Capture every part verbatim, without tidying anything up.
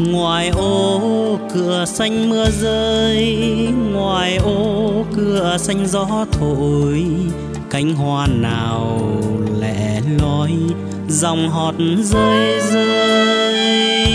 Ngoài ô cửa xanh mưa rơi, ngoài ô cửa xanh gió thổi, cánh hoa nào lẻ loi dòng hót rơi rơi.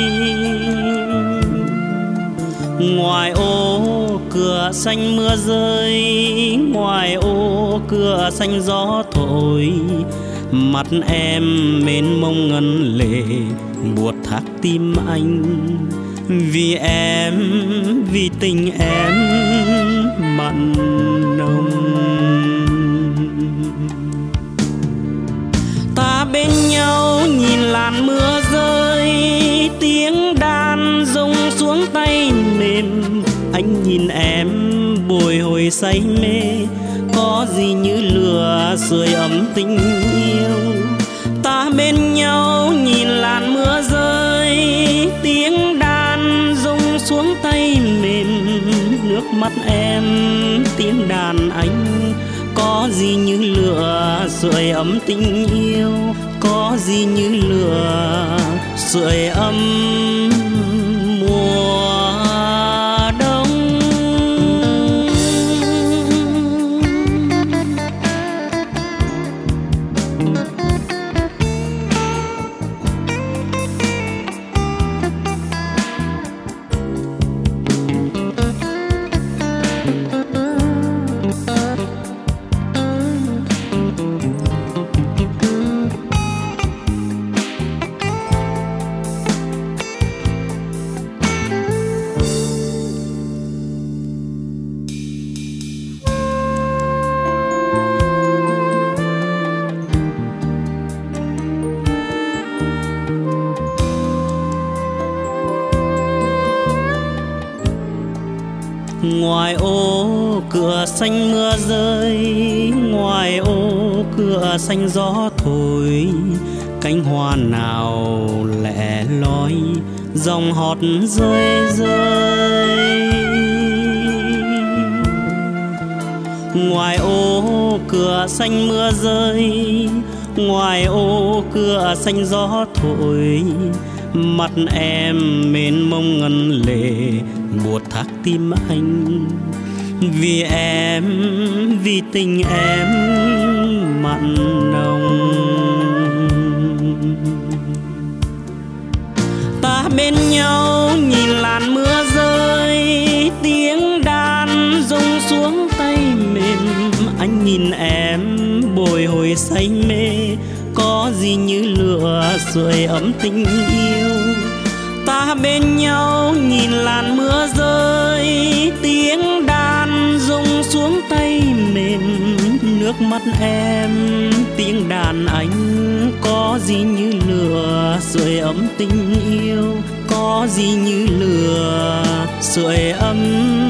Ngoài ô cửa xanh mưa rơi, ngoài ô cửa xanh gió thổi, mắt em mênh mông ngân lệ buốt thắt tim anh. Vì em, vì tình em mặn nồng. Ta bên nhau nhìn làn mưa rơi, tiếng đàn rung xuống tay mềm. Anh nhìn em bồi hồi say mê, có gì như lửa sưởi ấm tình yêu. Ta bên nhau nhìn làn mưa rơi, tiếng đàn rung xuống tay mềm. Nước mắt em, tiếng đàn anh, có gì như lửa sưởi ấm tình yêu. Có gì như lửa sưởi ấm mùa đông. Ngoài ô cửa xanh mưa rơi, ngoài ô cửa xanh gió thổi, cánh hoa nào lẻ loi dòng hót rơi rơi. Ngoài ô cửa xanh mưa rơi, ngoài ô cửa xanh gió thổi, mắt em mênh mông ngân lệ buốt thắt tim anh. Vì em, vì tình em mặn nồng. Ta bên nhau nhìn làn mưa rơi, tiếng đàn rung xuống tay mềm. Anh nhìn em bồi hồi say mê, có gì như lửa sưởi ấm tình yêu. Ta bên nhau nhìn làn mưa rơi, tiếng đàn rung xuống tay mềm. Nước mắt em, tiếng đàn anh, có gì như lửa sưởi ấm tình yêu. Có gì như lửa sưởi ấm